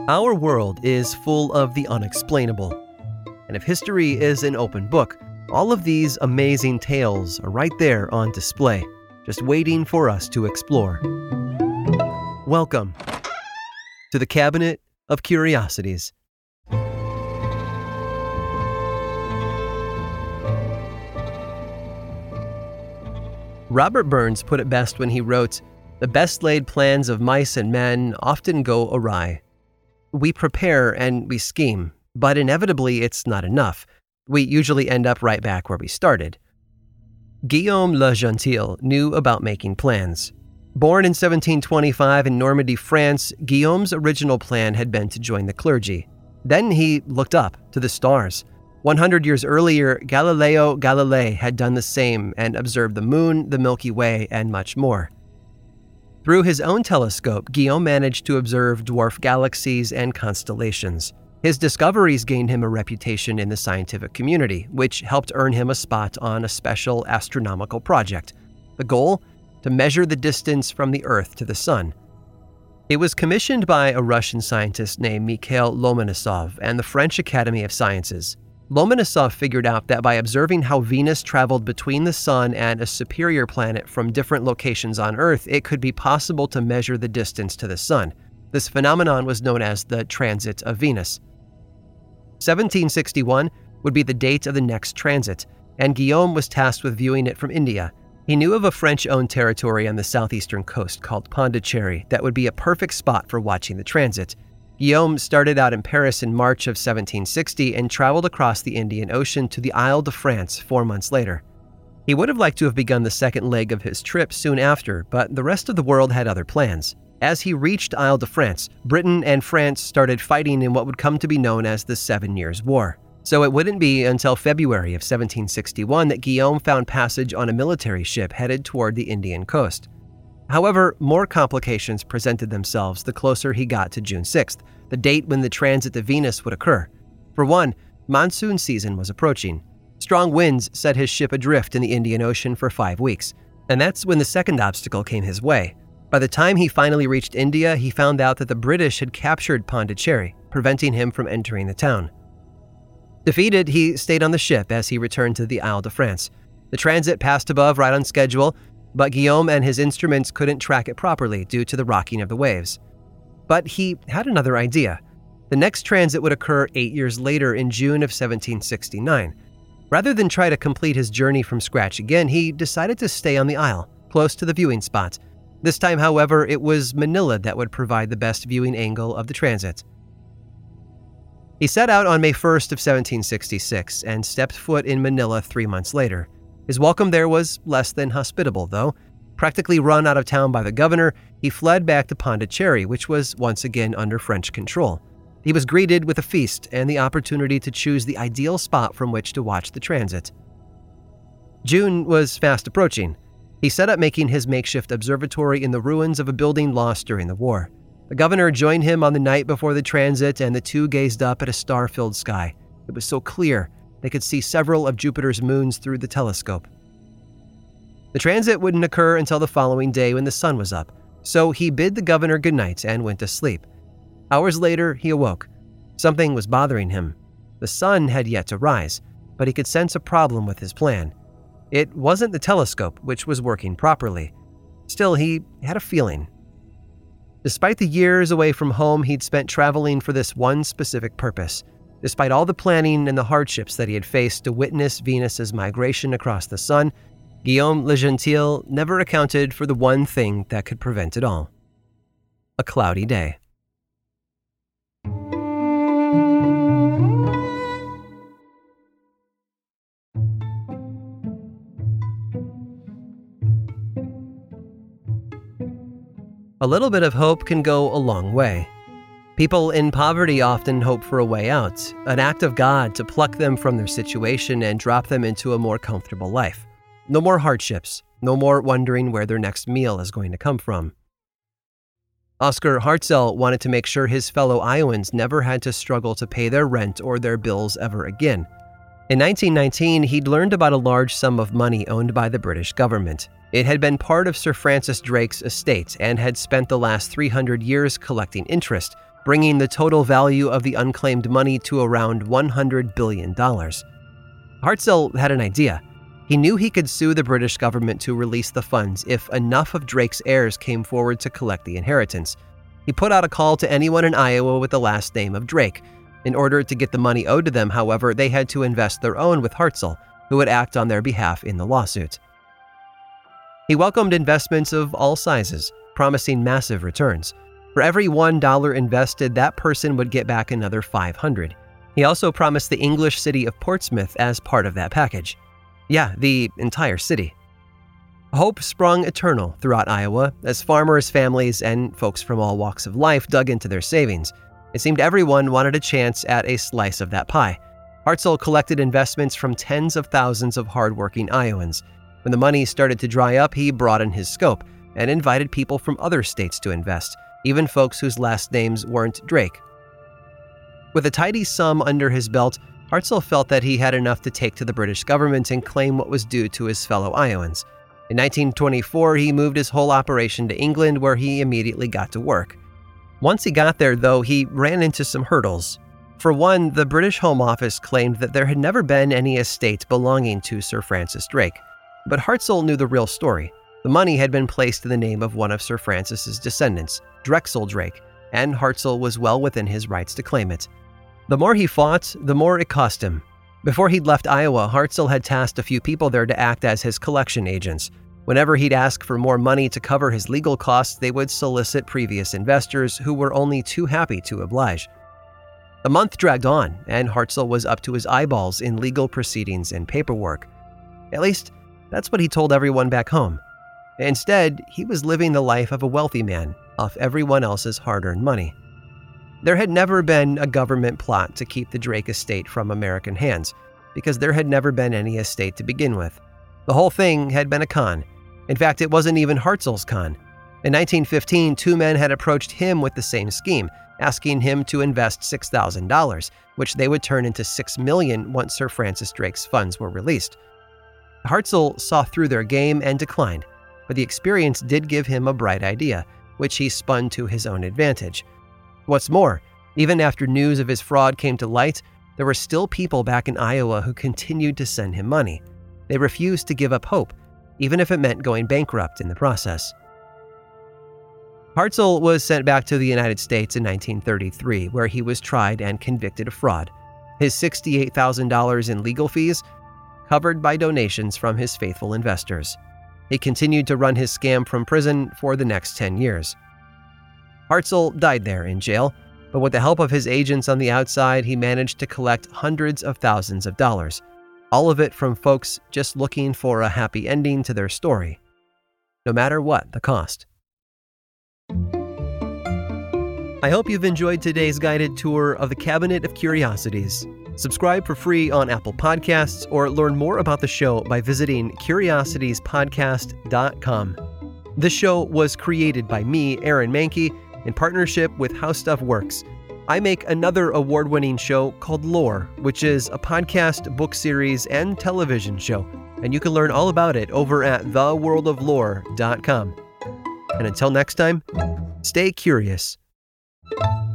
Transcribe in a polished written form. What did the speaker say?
Our world is full of the unexplainable. And if history is an open book, all of these amazing tales are right there on display, just waiting for us to explore. Welcome to the Cabinet of Curiosities. Robert Burns put it best when he wrote, "The best laid plans of mice and men often go awry." We prepare and we scheme, but inevitably it's not enough. We usually end up right back where we started. Guillaume Le Gentil knew about making plans. Born in 1725 in Normandy, France, Guillaume's original plan had been to join the clergy. Then he looked up to the stars. 100 years earlier, Galileo Galilei had done the same and observed the moon, the Milky Way, and much more. Through his own telescope, Guillaume managed to observe dwarf galaxies and constellations. His discoveries gained him a reputation in the scientific community, which helped earn him a spot on a special astronomical project. The goal? To measure the distance from the Earth to the Sun. It was commissioned by a Russian scientist named Mikhail Lomonosov and the French Academy of Sciences. Lomonosov figured out that by observing how Venus traveled between the Sun and a superior planet from different locations on Earth, it could be possible to measure the distance to the Sun. This phenomenon was known as the transit of Venus. 1761 would be the date of the next transit, and Guillaume was tasked with viewing it from India. He knew of a French-owned territory on the southeastern coast called Pondicherry that would be a perfect spot for watching the transit. Guillaume started out in Paris in March of 1760 and traveled across the Indian Ocean to the Isle de France 4 months later. He would have liked to have begun the second leg of his trip soon after, but the rest of the world had other plans. As he reached Isle de France, Britain and France started fighting in what would come to be known as the 7 Years' War. So it wouldn't be until February of 1761 that Guillaume found passage on a military ship headed toward the Indian coast. However, more complications presented themselves the closer he got to June 6th, the date when the transit to Venus would occur. For one, monsoon season was approaching. Strong winds set his ship adrift in the Indian Ocean for 5 weeks, and that's when the second obstacle came his way. By the time he finally reached India, he found out that the British had captured Pondicherry, preventing him from entering the town. Defeated, he stayed on the ship as he returned to the Isle de France. The transit passed above right on schedule, but Guillaume and his instruments couldn't track it properly due to the rocking of the waves. But he had another idea. The next transit would occur 8 years later in June of 1769. Rather than try to complete his journey from scratch again, he decided to stay on the isle, close to the viewing spot. This time, however, it was Manila that would provide the best viewing angle of the transit. He set out on May 1st of 1766 and stepped foot in Manila 3 months later. His welcome there was less than hospitable, though. Practically run out of town by the governor, he fled back to Pondicherry, which was once again under French control. He was greeted with a feast and the opportunity to choose the ideal spot from which to watch the transit. June was fast approaching. He set up making his makeshift observatory in the ruins of a building lost during the war. The governor joined him on the night before the transit, and the two gazed up at a star-filled sky. It was so clear, they could see several of Jupiter's moons through the telescope. The transit wouldn't occur until the following day when the sun was up, so he bid the governor goodnight and went to sleep. Hours later, he awoke. Something was bothering him. The sun had yet to rise, but he could sense a problem with his plan. It wasn't the telescope, which was working properly. Still, he had a feeling. Despite the years away from home he'd spent traveling for this one specific purpose, despite all the planning and the hardships that he had faced to witness Venus's migration across the sun, Guillaume Le Gentil never accounted for the one thing that could prevent it all: a cloudy day. A little bit of hope can go a long way. People in poverty often hope for a way out, an act of God to pluck them from their situation and drop them into a more comfortable life. No more hardships, no more wondering where their next meal is going to come from. Oscar Hartzell wanted to make sure his fellow Iowans never had to struggle to pay their rent or their bills ever again. In 1919, he'd learned about a large sum of money owned by the British government. It had been part of Sir Francis Drake's estate and had spent the last 300 years collecting interest, bringing the total value of the unclaimed money to around $100 billion. Hartzell had an idea. He knew he could sue the British government to release the funds if enough of Drake's heirs came forward to collect the inheritance. He put out a call to anyone in Iowa with the last name of Drake. In order to get the money owed to them, however, they had to invest their own with Hartzell, who would act on their behalf in the lawsuit. He welcomed investments of all sizes, promising massive returns. For every $1 invested, that person would get back another $500. He also promised the English city of Portsmouth as part of that package. Yeah, the entire city. Hope sprung eternal throughout Iowa as farmers, families, and folks from all walks of life dug into their savings. It seemed everyone wanted a chance at a slice of that pie. Hartzell collected investments from tens of thousands of hardworking Iowans. When the money started to dry up, he broadened his scope and invited people from other states to invest, even folks whose last names weren't Drake. With a tidy sum under his belt, Hartzell felt that he had enough to take to the British government and claim what was due to his fellow Iowans. In 1924, he moved his whole operation to England, where he immediately got to work. Once he got there, though, he ran into some hurdles. For one, the British Home Office claimed that there had never been any estate belonging to Sir Francis Drake. But Hartzell knew the real story. The money had been placed in the name of one of Sir Francis's descendants, Drexel Drake, and Hartzell was well within his rights to claim it. The more he fought, the more it cost him. Before he'd left Iowa, Hartzell had tasked a few people there to act as his collection agents. Whenever he'd ask for more money to cover his legal costs, they would solicit previous investors who were only too happy to oblige. The month dragged on, and Hartzell was up to his eyeballs in legal proceedings and paperwork. At least, that's what he told everyone back home. Instead, he was living the life of a wealthy man off everyone else's hard-earned money. There had never been a government plot to keep the Drake estate from American hands, because there had never been any estate to begin with. The whole thing had been a con. In fact, it wasn't even Hartzell's con. In 1915, two men had approached him with the same scheme, asking him to invest $6,000, which they would turn into $6 million once Sir Francis Drake's funds were released. Hartzell saw through their game and declined, but the experience did give him a bright idea, which he spun to his own advantage. What's more, even after news of his fraud came to light, there were still people back in Iowa who continued to send him money. They refused to give up hope, even if it meant going bankrupt in the process. Hartzell was sent back to the United States in 1933, where he was tried and convicted of fraud. His $68,000 in legal fees covered by donations from his faithful investors. He continued to run his scam from prison for the next 10 years. Hartzell died there in jail, but with the help of his agents on the outside, he managed to collect hundreds of thousands of dollars, all of it from folks just looking for a happy ending to their story, no matter what the cost. I hope you've enjoyed today's guided tour of the Cabinet of Curiosities. Subscribe for free on Apple Podcasts or learn more about the show by visiting curiositiespodcast.com. This show was created by me, Aaron Mahnke, in partnership with How Stuff Works. I make another award-winning show called Lore, which is a podcast, book series, and television show, and you can learn all about it over at theworldoflore.com. And until next time, stay curious.